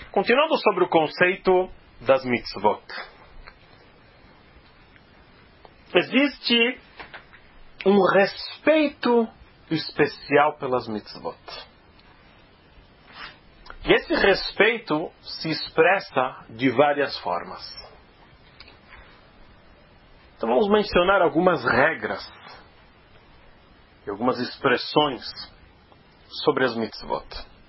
Continuando sobre o conceito das mitzvot. Existe um respeito especial pelas mitzvot. E esse respeito se expressa de várias formas. Então vamos mencionar algumas regras e algumas expressões sobre as mitzvot.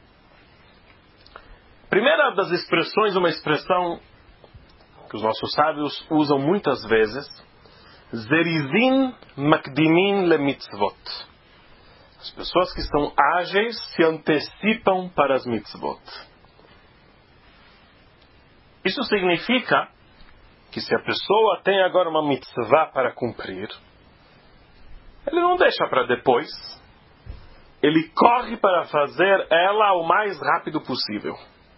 A primeira das expressões, uma expressão que os nossos sábios usam muitas vezes, Zerizin makdimin le mitzvot. As pessoas que são ágeis se antecipam para as mitzvot. Isso significa que se a pessoa tem agora uma mitzvah para cumprir, ele não deixa para depois. Ele corre para fazer ela o mais rápido possível.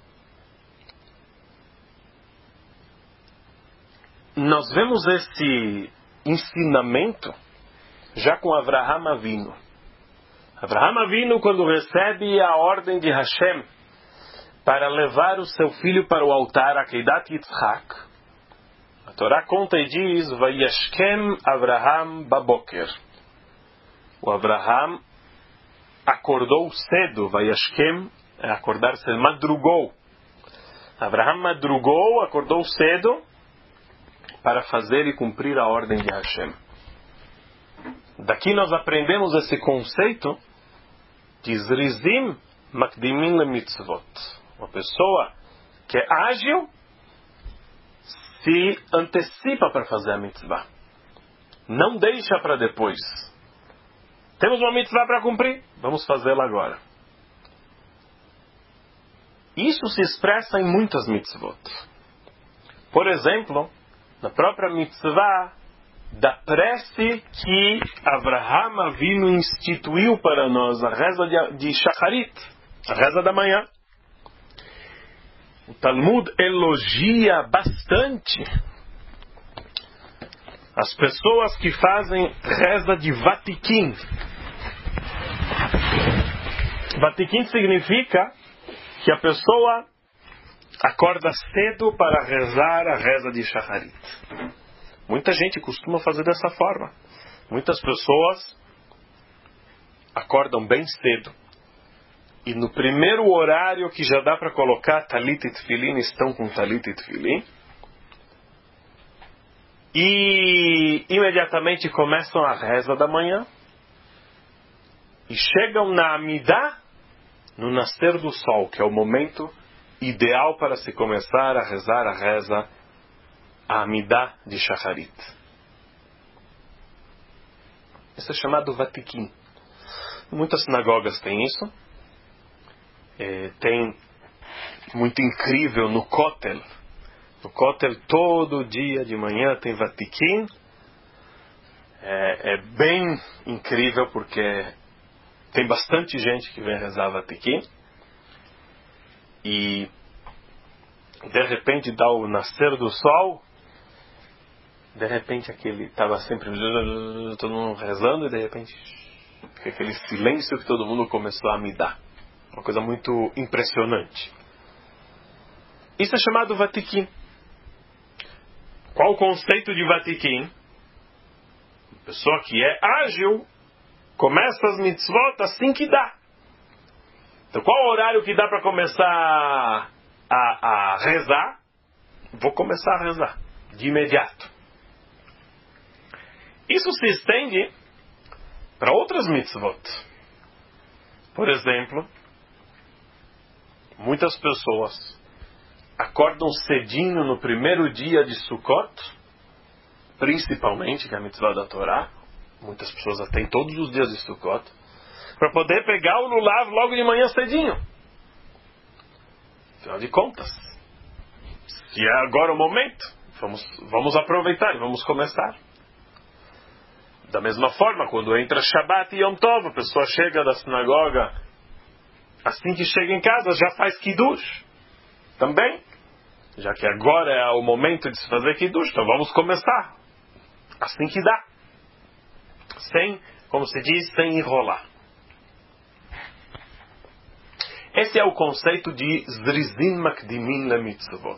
Nós vemos esse ensinamento já com Avraham Avinu. Avraham Avinu, quando recebe a ordem de Hashem para levar o seu filho para o altar, Akeidat Yitzhak, a Torá conta e diz, Vayashkem Avraham baboker. O Avraham acordou cedo, Vayashkem é acordar cedo, madrugou. Avraham madrugou, acordou cedo para fazer e cumprir a ordem de Hashem. Daqui nós aprendemos esse conceito de Zrizim Makdimin le Mitzvot. Uma pessoa que é ágil se antecipa para fazer a mitzvah. Não deixa para depois. Temos uma mitzvah para cumprir? Vamos fazê-la agora. Isso se expressa em muitas mitzvot. Por exemplo, na própria mitzvah da prece que Avraham Avinu instituiu para nós, a reza de Shacharit, a reza da manhã. O Talmud elogia bastante as pessoas que fazem reza de Vatikim. Vatikim significa que a pessoa acorda cedo para rezar a reza de Shacharit. Muita gente costuma fazer dessa forma. Muitas pessoas acordam bem cedo. E no primeiro horário que já dá para colocar talit e tefilin, estão com talit e tefilin. E imediatamente começam a reza da manhã. E chegam na Amidah, no nascer do sol, que é o momento ideal para se começar a rezar a reza, a Amidah de Shacharit. Isso é chamado Vatikim. Muitas sinagogas têm isso. Tem muito incrível no Kotel. No Kotel todo dia de manhã tem Vatikim. É bem incrível porque tem bastante gente que vem rezar Vatikim. E de repente dá o nascer do sol. De repente aquele estava sempre todo mundo rezando e de repente fica aquele silêncio que todo mundo começou a me dar. Uma coisa muito impressionante. Isso é chamado Vatikim. Qual o conceito de Vatikim? A pessoa que é ágil começa as mitzvot assim que dá. Então qual o horário que dá para começar a rezar? Vou começar a rezar de imediato. Isso se estende para outras mitzvot. Por exemplo, muitas pessoas acordam cedinho no primeiro dia de Sukkot, principalmente, que é a mitzvah da Torá. Muitas pessoas a têm todos os dias de Sukkot, para poder pegar o lulav logo de manhã cedinho. Afinal de contas, se é agora o momento, vamos aproveitar e vamos começar. Da mesma forma, quando entra Shabbat e Yom Tov, a pessoa chega da sinagoga, assim que chega em casa, já faz Kiddush. Também, já que agora é o momento de se fazer Kiddush, então vamos começar. Assim que dá. Sem, como se diz, sem enrolar. Esse é o conceito de Zrizin Makdimin LeMitzvot.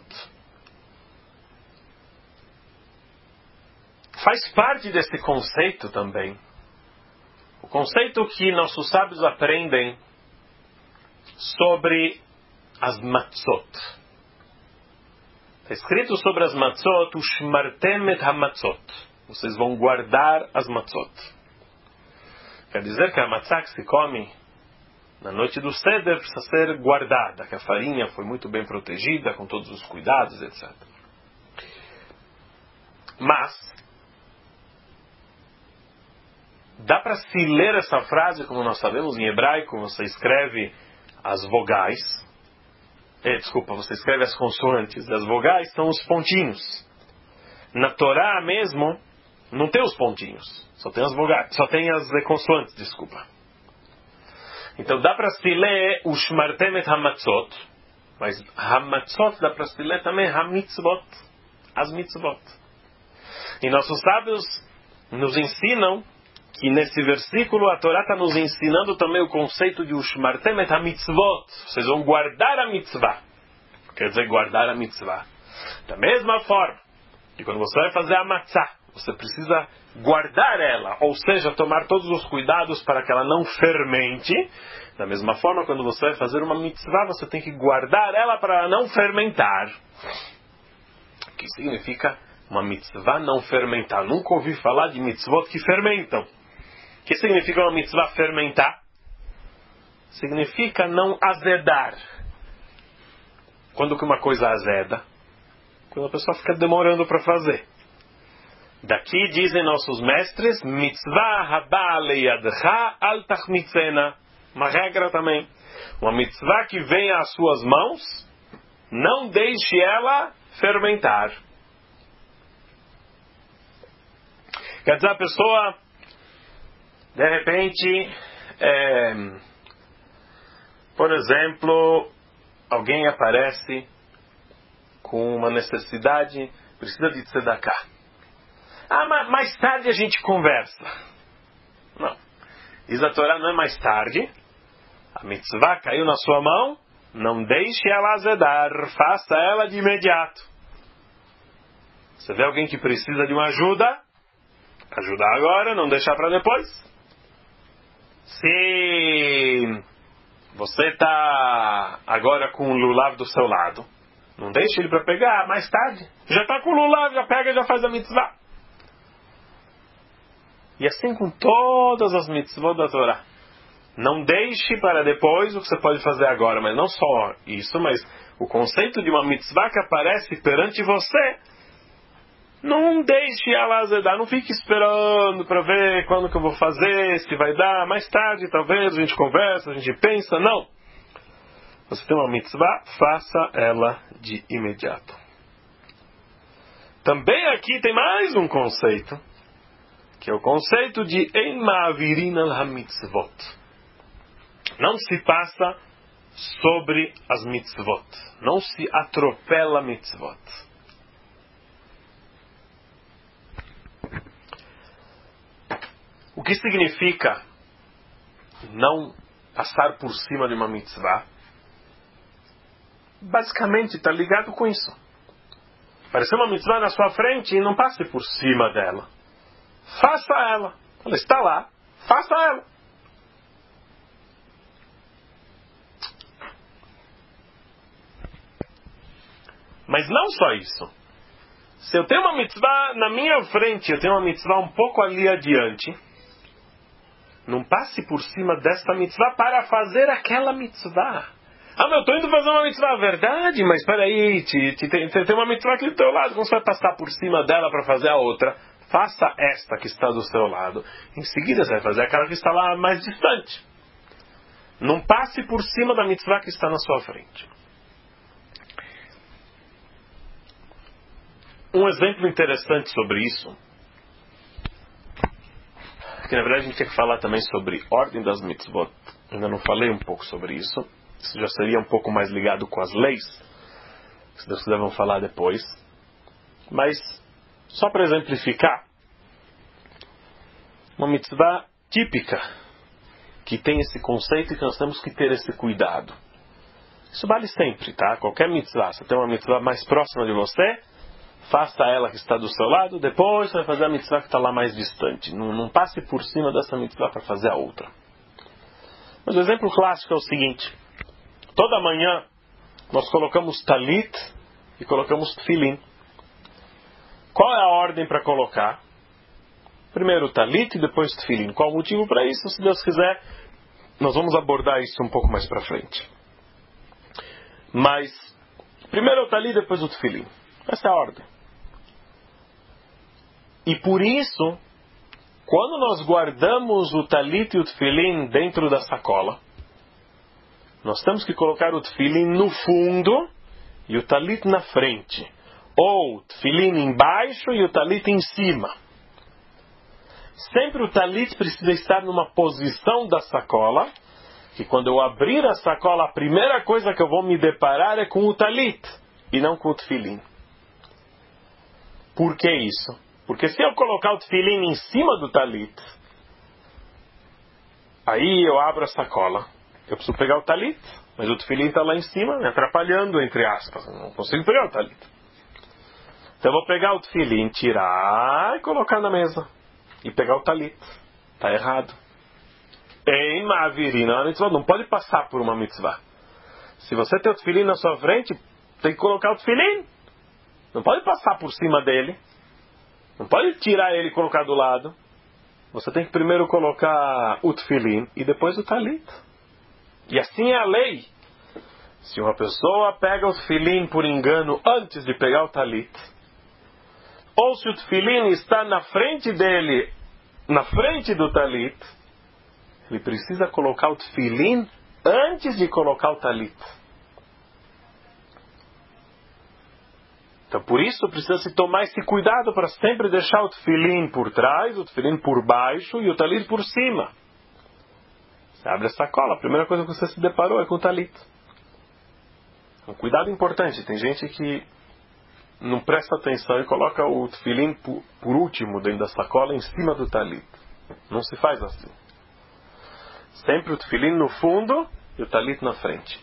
Faz parte desse conceito também o conceito que nossos sábios aprendem sobre as matzot. Está escrito sobre as matzot, Ushmartem et hamatzot. Vocês vão guardar as matzot. Quer dizer que a matzah que se come na noite do Seder precisa ser guardada, que a farinha foi muito bem protegida, com todos os cuidados, etc. Mas dá para se ler essa frase, como nós sabemos, em hebraico, você escreve as vogais, você escreve as consoantes, as vogais são os pontinhos. Na Torá mesmo, não tem os pontinhos, só tem as vogais, só tem as consoantes, desculpa. Então dá para se ler o Shmartem et Hamatzot, mas Hamatzot dá para se ler também Hamitzvot, as mitzvot. E nossos sábios nos ensinam que nesse versículo a Torá está nos ensinando também o conceito de Ushmartem et HaMitzvot. Vocês vão guardar a mitzvah. Quer dizer, guardar a mitzvah. Da mesma forma que quando você vai fazer a matzah, você precisa guardar ela, ou seja, tomar todos os cuidados para que ela não fermente. Da mesma forma, quando você vai fazer uma mitzvah, você tem que guardar ela para ela não fermentar. O que significa uma mitzvah não fermentar? Nunca ouvi falar de mitzvot que fermentam. O que significa uma mitzvah fermentar? Significa não azedar. Quando que uma coisa azeda? Quando a pessoa fica demorando para fazer. Daqui dizem nossos mestres, mitzvah haba leyadcha al tachmitzena. Uma regra também. Uma mitzvah que vem às suas mãos, não deixe ela fermentar. Quer dizer, a pessoa, de repente, por exemplo, alguém aparece com uma necessidade, precisa de tzedakah. Mais tarde a gente conversa. Não. Diz a Torá, não é mais tarde. A mitzvah caiu na sua mão, não deixe ela azedar, faça ela de imediato. Você vê alguém que precisa de uma ajuda, ajudar agora, não deixar para depois. Se você está agora com o lulav do seu lado, não deixe ele para pegar mais tarde. Já está com o lulav, já pega e já faz a mitzvah. E assim com todas as mitzvot da Torá. Não deixe para depois o que você pode fazer agora, mas não só isso, mas o conceito de uma mitzvah que aparece perante você, não deixe ela azedar, não fique esperando para ver quando que eu vou fazer, se vai dar, mais tarde talvez a gente conversa, a gente pensa, não. Você tem uma mitzvah, faça ela de imediato. Também aqui tem mais um conceito, que é o conceito de Ein Ma'avirin al HaMitzvot. Não se passa sobre as mitzvot. Não se atropela mitzvot. O que significa não passar por cima de uma mitzvah? Basicamente está ligado com isso. Apareceu uma mitzvah na sua frente e não passe por cima dela. Faça ela. Ela está lá. Faça ela. Mas não só isso. Se eu tenho uma mitzvah na minha frente, eu tenho uma mitzvah um pouco ali adiante, não passe por cima desta mitzvah para fazer aquela mitzvah. Eu estou indo fazer uma mitzvah, verdade, mas espera aí, tem uma mitzvah aqui do teu lado, como você vai passar por cima dela para fazer a outra? Faça esta que está do seu lado. Em seguida você vai fazer aquela que está lá mais distante. Não passe por cima da mitzvah que está na sua frente. Um exemplo interessante sobre isso, que na verdade a gente tem que falar também sobre ordem das mitzvot. Ainda não falei um pouco sobre isso. Isso já seria um pouco mais ligado com as leis. Se Deus quiser, vamos falar depois. Mas, só para exemplificar, uma mitzvah típica que tem esse conceito e que nós temos que ter esse cuidado. Isso vale sempre, tá? Qualquer mitzvah. Você tem uma mitzvah mais próxima de você, faça ela que está do seu lado, depois você vai fazer a mitzvah que está lá mais distante. Não passe por cima dessa mitzvah para fazer a outra. Mas o exemplo clássico é o seguinte. Toda manhã nós colocamos talit e colocamos tefilin. Qual é a ordem para colocar? Primeiro talit e depois tefilin. Qual o motivo para isso? Se Deus quiser, nós vamos abordar isso um pouco mais para frente. Mas, primeiro o talit, depois o tefilin. Essa é a ordem. E por isso, quando nós guardamos o talit e o tefilin dentro da sacola, nós temos que colocar o tefilin no fundo e o talit na frente. Ou tefilin embaixo e o talit em cima. Sempre o talit precisa estar numa posição da sacola, que quando eu abrir a sacola, a primeira coisa que eu vou me deparar é com o talit, e não com o tefilin. Por que isso? Porque se eu colocar o tefilin em cima do talit, aí eu abro a sacola. Eu preciso pegar o talit, mas o tefilin está lá em cima, me atrapalhando, entre aspas. Eu não consigo pegar o talit. Então eu vou pegar o tefilin, tirar e colocar na mesa. E pegar o talit. Está errado. Em Ma'avirina, não pode passar por uma mitzvah. Se você tem o tefilin na sua frente, tem que colocar o tefilin. Não pode passar por cima dele. Não pode tirar ele e colocar do lado. Você tem que primeiro colocar o tefilin e depois o talit. E assim é a lei. Se uma pessoa pega o tefilin por engano antes de pegar o talit, ou se o tefilin está na frente dele, na frente do talit, ele precisa colocar o tefilin antes de colocar o talit. Então por isso precisa se tomar esse cuidado para sempre deixar o tefilin por trás, o tefilin por baixo e o talit por cima. Você abre a sacola, a primeira coisa que você se deparou é com o talit. Um cuidado importante. Tem gente que não presta atenção e coloca o tefilin por último dentro da sacola em cima do talit. Não se faz assim. Sempre o tefilin no fundo e o talit na frente.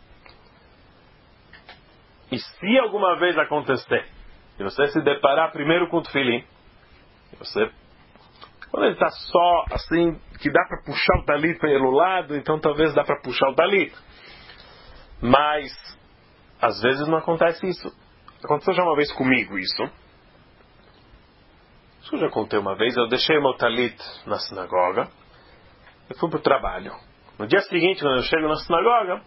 E se alguma vez acontecer e você se deparar primeiro com o tefilin, quando ele está só assim, que dá para puxar o talit pelo lado, então talvez dá para puxar o talit. Mas às vezes não acontece isso. Aconteceu já uma vez comigo isso. Isso eu já contei uma vez. Eu deixei o meu talit na sinagoga. Eu fui para o trabalho. No dia seguinte, quando eu chego na sinagoga,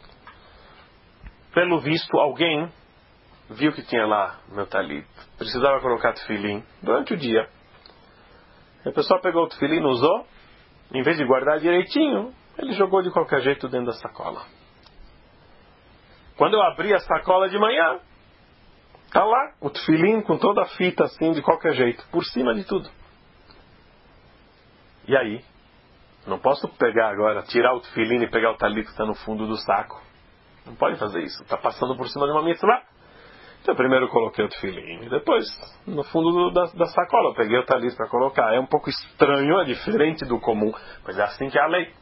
pelo visto, alguém viu que tinha lá meu talit. Precisava colocar tefilin durante o dia. A pessoa pegou o tefilin, usou. Em vez de guardar direitinho, ele jogou de qualquer jeito dentro da sacola. Quando eu abri a sacola de manhã, está lá o tefilin com toda a fita assim, de qualquer jeito, por cima de tudo. E aí? Não posso pegar agora, tirar o tefilin e pegar o talit que está no fundo do saco. Não pode fazer isso. Está passando por cima de uma mitzvah. Então primeiro eu coloquei o tefilin. E depois, no fundo da sacola, eu peguei o talit para colocar. É um pouco estranho, é diferente do comum. Mas é assim que é a lei.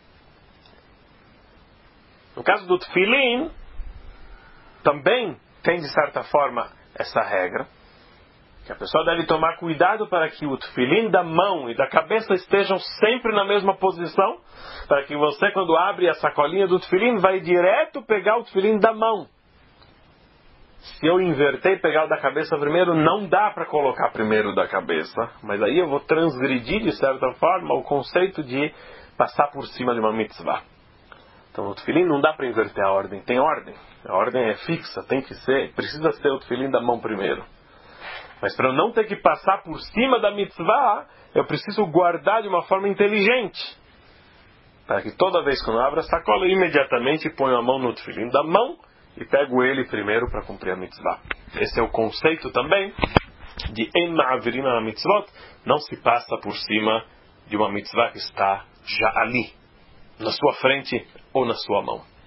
No caso do tefilin, também tem, de certa forma, essa regra. Que a pessoa deve tomar cuidado para que o tefilin da mão e da cabeça estejam sempre na mesma posição, para que você, quando abre a sacolinha do tefilin, vai direto pegar o tefilin da mão. Se eu inverter e pegar o da cabeça primeiro, não dá para colocar primeiro o da cabeça, mas aí eu vou transgredir, de certa forma, o conceito de passar por cima de uma mitzvah. Então o tefilin não dá para inverter a ordem, tem ordem. A ordem é fixa, precisa ser o tefilin da mão primeiro. Mas para eu não ter que passar por cima da mitzvah, eu preciso guardar de uma forma inteligente. Para que toda vez que eu abro a sacola, eu imediatamente ponho a mão no tefilin da mão e pego ele primeiro para cumprir a mitzvah. Esse é o conceito também de em ma'avirina na mitzvot. Não se passa por cima de uma mitzvah que está já ali, na sua frente ou na sua mão.